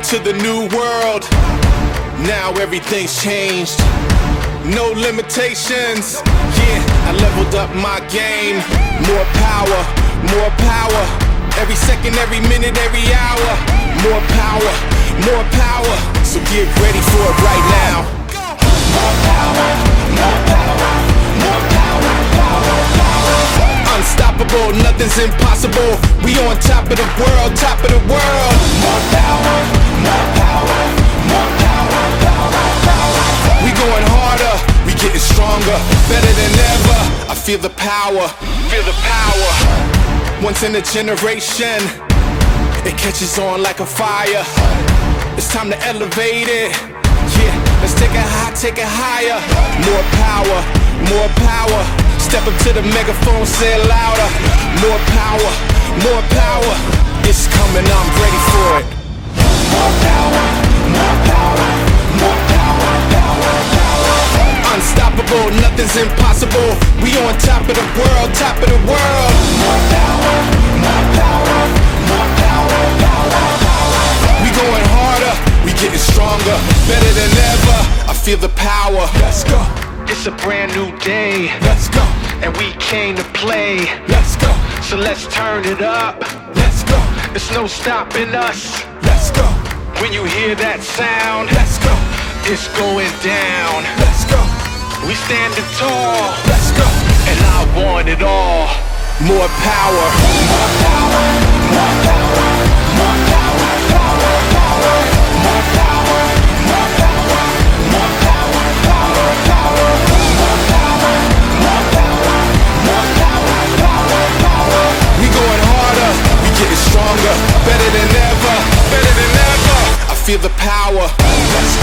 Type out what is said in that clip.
to the new world. Now everything's changed. No limitations. Yeah, I leveled up my game. More power, more power. Every second, every minute, every hour. More power, more power. So get ready for it right now. More power, more power, more power, power, power. Unstoppable, nothing's impossible. We on top of the world, top of the world. More power, more power, more power, power, power. We going harder, we getting stronger, better than ever. I feel the power, feel the power. Once in a generation, it catches on like a fire. It's time to elevate it. Yeah, let's take it high, take it higher. More power, more power. Step up to the megaphone, say it louder. More power, more power. It's coming, I'm ready for it. More power, more power, more power, power, power. Unstoppable, nothing's impossible. We on top of the world, top of the world. More power, more power, more power, power, power. We going harder, we getting stronger, better than ever. I feel the power. Let's go. It's a brand new day. Let's go. And we came to play. Let's go. So let's turn it up. Let's go. There's no stopping us. Let's go. When you hear that sound, let's go. It's going down. Let's go. We standing tall. Let's go. And I want it all. More power. More power. More power. More power. Power. Power. More power. More power. More power. Power. Power. More power. More power. More power. Power. Power. We going harder. We getting stronger. Better than ever. Better than ever. I feel the power. Let's go.